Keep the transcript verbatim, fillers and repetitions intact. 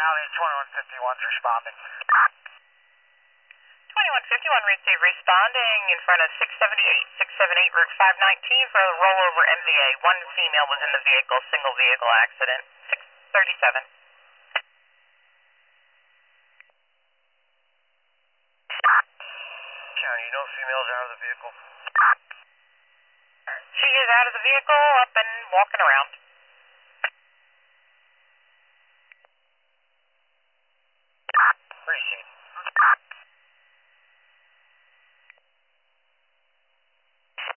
County, twenty-one fifty-one's responding. twenty-one fifty-one received responding in front of six seventy-eight, six seventy-eight Route five nineteen for a rollover M V A. One female was in the vehicle, single vehicle accident. six thirty-seven. County, you know females out of the vehicle? She is out of the vehicle, up and walking around.